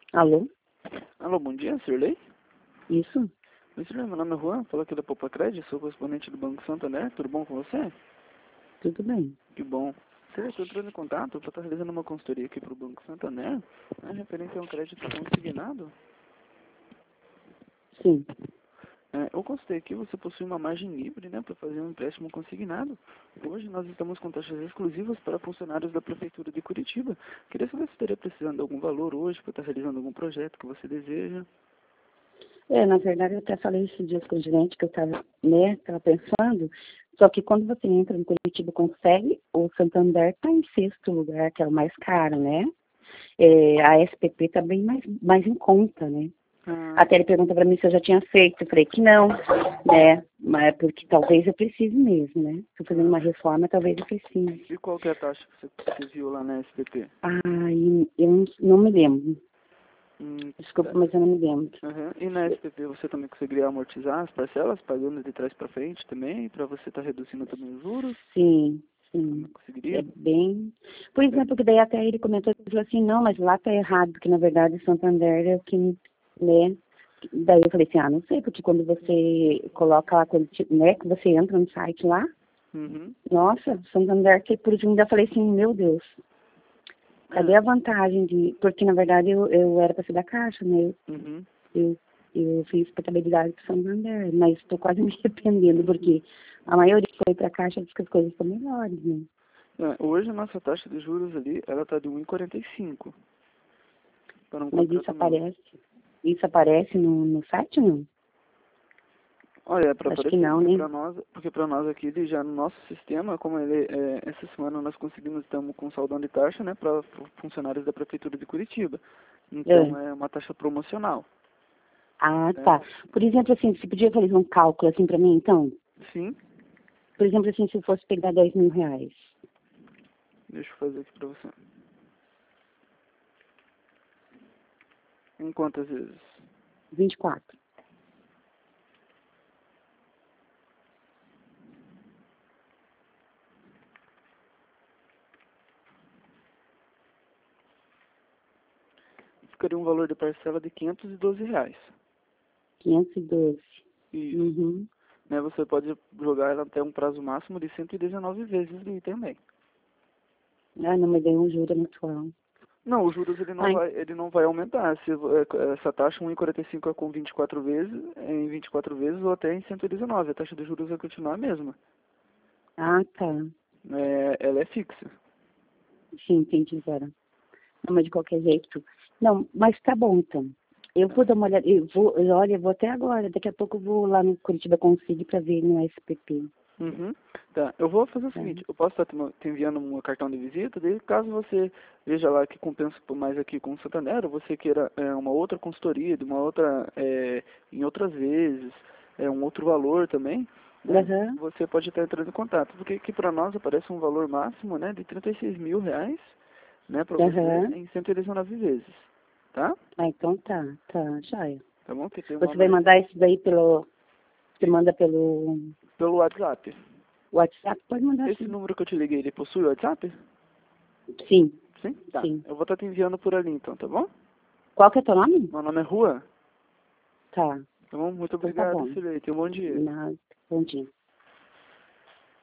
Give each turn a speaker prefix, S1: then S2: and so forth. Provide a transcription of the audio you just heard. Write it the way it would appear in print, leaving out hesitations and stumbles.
S1: Alô?
S2: Alô, bom dia, Sirley.
S1: Isso?
S2: Oi, Sirley, meu nome é Juan, falo aqui da Popacred, sou correspondente do Banco Santander, tudo bom com você?
S1: Tudo bem.
S2: Que bom. Sirley, estou entrando em contato para estar realizando uma consultoria aqui para o Banco Santander, referente a um crédito consignado.
S1: Sim.
S2: Eu constatei aqui, você possui uma margem livre, né, para fazer um empréstimo consignado. Hoje nós estamos com taxas exclusivas para funcionários da Prefeitura de Curitiba. Queria saber se estaria precisando de algum valor hoje para estar realizando algum projeto que você deseja.
S1: Na verdade, eu até falei esses dias com o gerente que eu estava pensando, só que quando você entra no Curitiba Consegue, o Santander está em sexto lugar, que é o mais caro, né? A SPP está bem mais em conta, né?
S2: Ah,
S1: Até ele pergunta para mim se eu já tinha feito, eu falei que não, né? Mas porque talvez eu precise mesmo, né? Estou fazendo uma reforma, talvez eu precise.
S2: e qual que é a taxa que você viu lá na SPP?
S1: Eu não me lembro. Desculpa,
S2: Tá.
S1: mas eu não me lembro.
S2: Uhum. E na SPP você também conseguiria amortizar as parcelas, pagando de trás para frente também, para você estar reduzindo também os juros?
S1: Sim,
S2: Também
S1: sim. É
S2: conseguiria?
S1: bem. Pois é, porque daí até ele comentou, ele falou assim, não, mas lá tá errado, porque na verdade o Santander é o que, né? Daí eu falei assim, não sei, porque quando você coloca lá, né, que você entra no site lá,
S2: Uhum.
S1: nossa, o Santander, que por último, eu falei assim, meu Deus, cadê
S2: É.
S1: a vantagem de. Porque na verdade eu era para ser da Caixa, né?
S2: Uhum.
S1: Eu, eu fiz portabilidade para Santander, mas estou quase me arrependendo, porque a maioria que foi para a Caixa diz que as coisas estão melhores, né?
S2: Hoje a nossa taxa de juros ali, ela está de 1,45 para um
S1: Mas
S2: contrato novo.
S1: isso aparece no site, não?
S2: Olha, é para
S1: Acho que
S2: aparecer,
S1: não, né?
S2: porque para nós aqui, ele já no nosso sistema, como ele, essa semana nós conseguimos, estamos com saldão de taxa, né, para funcionários da Prefeitura de Curitiba.
S1: É.
S2: Então é uma taxa promocional,
S1: Ah,
S2: né?
S1: tá. Por exemplo, assim, você podia fazer um cálculo assim para mim, então?
S2: Sim,
S1: Por exemplo, assim, se eu fosse pegar R$ 10.000.
S2: deixa eu fazer aqui para você. Em quantas vezes?
S1: 24.
S2: Ficaria um valor de parcela de R$ 512.
S1: 512.
S2: Isso.
S1: Uhum.
S2: Né, você pode jogar ela até um prazo máximo de 119 vezes ali também.
S1: Ah, não, mas daí um juro muito alto.
S2: Não, os juros
S1: Ai,
S2: ele não vai aumentar. Se essa taxa 1,45 é com 24 vezes, em 24 vezes ou até em 119, a taxa de juros vai continuar a mesma.
S1: tá.
S2: Ela é fixa.
S1: Sim, entendi agora. Não, mas de qualquer jeito. Não, mas tá bom, então. Eu vou dar uma olhada. Olha, eu vou até agora. Daqui a pouco eu vou lá no Curitiba Consigo para ver no SPP.
S2: Uhum. Tá, eu vou fazer o
S1: Tá?
S2: seguinte, eu posso estar te enviando um cartão de visita, daí caso você veja lá que compensa mais aqui com o Santander, ou você queira uma outra consultoria, de uma outra, em outras vezes, um outro valor também, né?
S1: Aham,
S2: Você pode estar entrando em contato, porque aqui para nós aparece um valor máximo, né, de R$ 36.000, né, para você
S1: aham.
S2: em 119 vezes, tá?
S1: Ah, então tá, joia.
S2: Tá bom? Que tem uma
S1: Você vai mandar isso daí você
S2: e
S1: manda pelo
S2: pelo WhatsApp.
S1: WhatsApp? Pode mandar
S2: Esse
S1: sim.
S2: número que eu te liguei, ele possui WhatsApp?
S1: Sim,
S2: Sim? Tá.
S1: sim.
S2: Eu vou estar te enviando por ali então, tá bom?
S1: Qual que é teu nome?
S2: Meu nome é Rua.
S1: Tá,
S2: Tá bom? Muito
S1: então tá
S2: obrigado,
S1: bom.
S2: Silvia. Tenha um bom dia.
S1: Nada, bom dia.